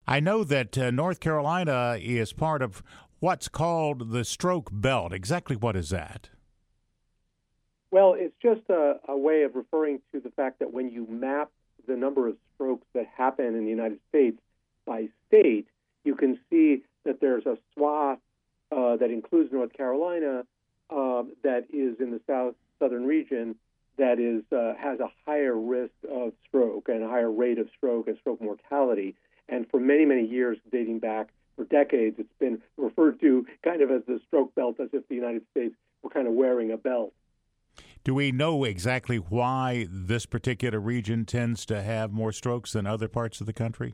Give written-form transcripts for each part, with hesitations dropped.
I know that North Carolina is part of what's called the stroke belt. Exactly what is that? Well, it's just a way of referring to the fact that when you map the number of strokes that happen in the United States by state, you can see that there's a swath that includes North Carolina that is in the southern region that is has a higher risk of stroke and a higher rate of stroke and stroke mortality. And for many, many years, dating back for decades, it's been referred to kind of as the stroke belt, as if the United States were kind of wearing a belt. Do we know exactly why this particular region tends to have more strokes than other parts of the country?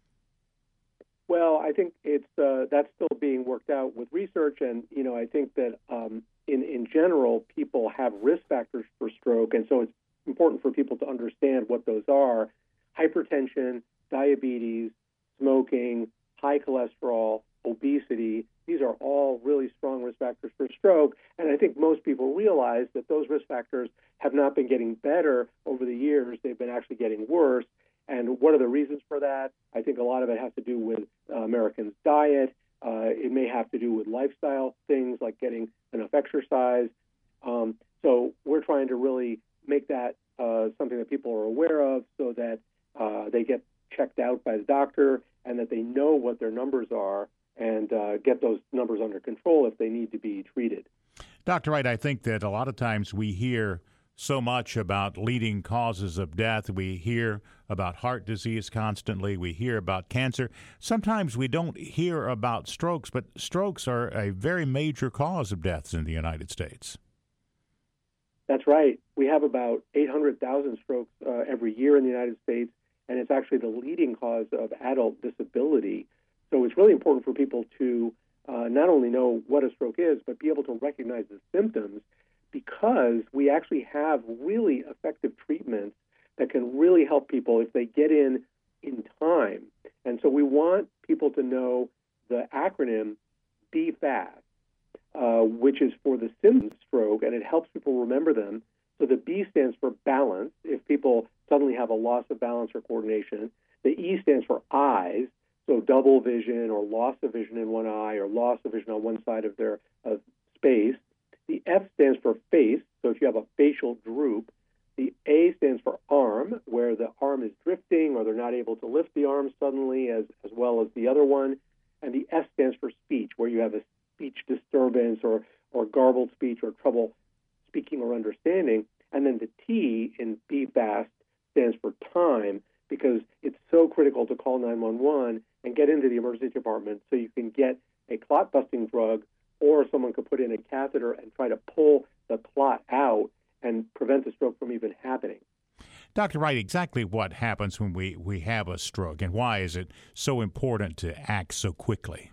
Well, I think it's that's still being worked out with research, and I think that in general, people have risk factors for stroke, and so it's important for people to understand what those are: hypertension, diabetes, smoking, high cholesterol, obesity. These are all really strong risk factors for stroke, and I think most people realize that those risk factors have not been getting better over the years. They've been actually getting worse. And what are the reasons for that? I think a lot of it has to do with Americans' diet. It may have to do with lifestyle things like getting enough exercise. So we're trying to really make that something that people are aware of so that they get checked out by the doctor and that they know what their numbers are and get those numbers under control if they need to be treated. Dr. Wright, I think that a lot of times we hear so much about leading causes of death. We hear about heart disease constantly. We hear about cancer. Sometimes we don't hear about strokes, but strokes are a very major cause of deaths in the United States. That's right. We have about 800,000 strokes every year in the United States, and it's actually the leading cause of adult disability. So it's really important for people to not only know what a stroke is, but be able to recognize the symptoms, because we actually have really effective treatments that can really help people if they get in time. And so we want people to know the acronym BFAST, which is for the symptoms of stroke, and it helps people remember them. So the B stands for balance, if people suddenly have a loss of balance or coordination. The E stands for eyes, so double vision or loss of vision in one eye or loss of vision on one side of their space. The F stands for face, so if you have a facial droop. The A stands for arm, where the arm is drifting or they're not able to lift the arm suddenly as well as the other one. And the S stands for speech, where you have a speech disturbance or garbled speech or trouble speaking or understanding. And then the T in BFAST stands for time, because it's so critical to call 911 and get into the emergency department so you can get a clot-busting drug, or someone could put in a catheter and try to pull the clot out and prevent the stroke from even happening. Dr. Wright, exactly what happens when we have a stroke, and why is it so important to act so quickly?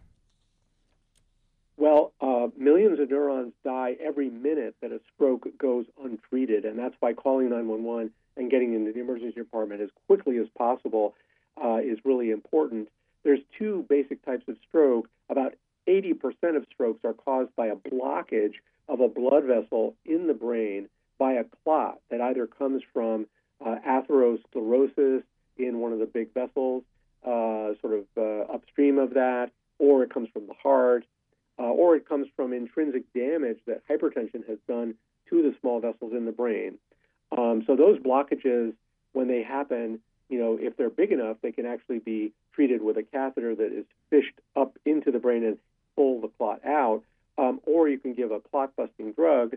Well, millions of neurons die every minute that a stroke goes untreated, and that's why calling 911 and getting into the emergency department as quickly as possible is really important. There's two basic types of stroke. About 80% of strokes are caused by a blockage of a blood vessel in the brain by a clot that either comes from atherosclerosis in one of the big vessels, upstream of that, or it comes from the heart, or it comes from intrinsic damage that hypertension has done to the small vessels in the brain. So those blockages, when they happen, if they're big enough, they can actually be treated with a catheter that is fished up into the brain and pull the clot out, or you can give a clot-busting drug.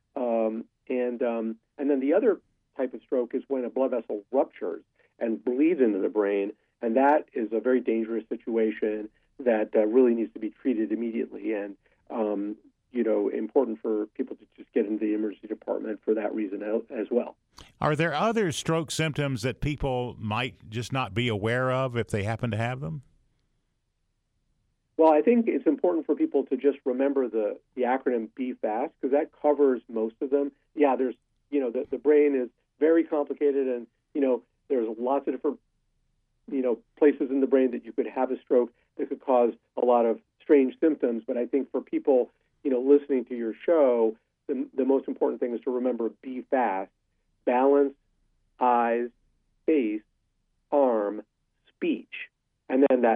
And then the other type of stroke is when a blood vessel ruptures and bleeds into the brain, and that is a very dangerous situation that really needs to be treated immediately, and important for people to just get into the emergency department for that reason as well. Are there other stroke symptoms that people might just not be aware of if they happen to have them? Well, I think it's important for people to just remember the acronym BFAST, because that covers most of them. Yeah, there's, the brain is very complicated, and, there's lots of different, places in the brain that you could have a stroke that could cause a lot of strange symptoms. But I think for people, listening to your show, the most important thing is to remember BFAST: balance, eyes, face, arm, speech. And then that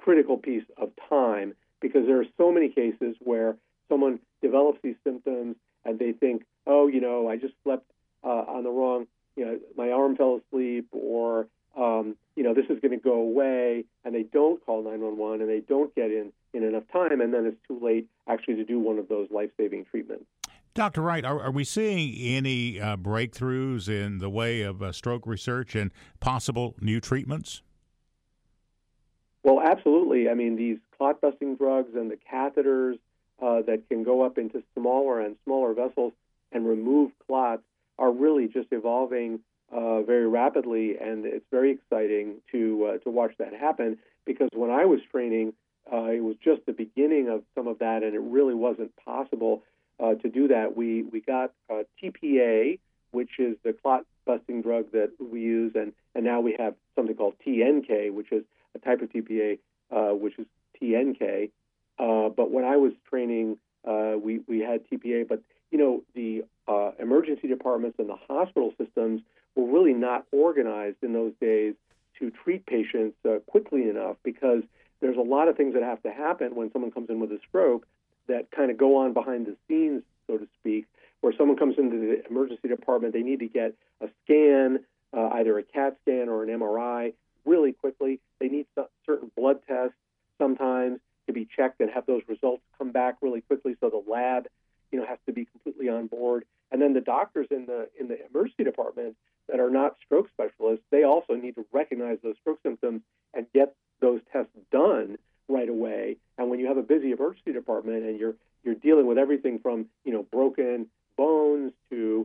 critical piece of time, because there are so many cases where someone develops these symptoms and they think, oh, I just slept on the wrong, my arm fell asleep, or, this is going to go away, and they don't call 911 and they don't get in enough time, and then it's too late actually to do one of those life-saving treatments. Dr. Wright, are we seeing any breakthroughs in the way of stroke research and possible new treatments? Well, absolutely. I mean, these clot-busting drugs and the catheters that can go up into smaller and smaller vessels and remove clots are really just evolving very rapidly, and it's very exciting to watch that happen, because when I was training, it was just the beginning of some of that, and it really wasn't possible to do that. We got TPA, which is the clot-busting drug that we use, and now we have something called TNK, which is a type of TPA, which is TNK. But when I was training, we had TPA, but the emergency departments and the hospital systems were really not organized in those days to treat patients quickly enough, because there's a lot of things that have to happen when someone comes in with a stroke that kind of go on behind the scenes, so to speak, where someone comes into the emergency department, they need to get a scan, either a CAT scan or an MRI, really quickly. They need certain blood tests sometimes to be checked and have those results come back really quickly, so the lab has to be completely on board. And then the doctors in the emergency department that are not stroke specialists, they also need to recognize those stroke symptoms and get those tests done right away. And when you have a busy emergency department and you're dealing with everything from broken bones to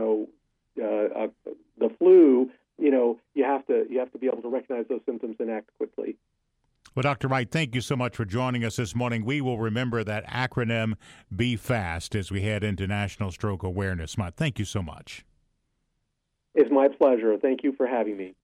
the flu, you have to be able to recognize those symptoms and act quickly. Well, Dr. Wright, thank you so much for joining us this morning. We will remember that acronym Be Fast as we head into National Stroke Awareness Month. Thank you so much. It's my pleasure. Thank you for having me.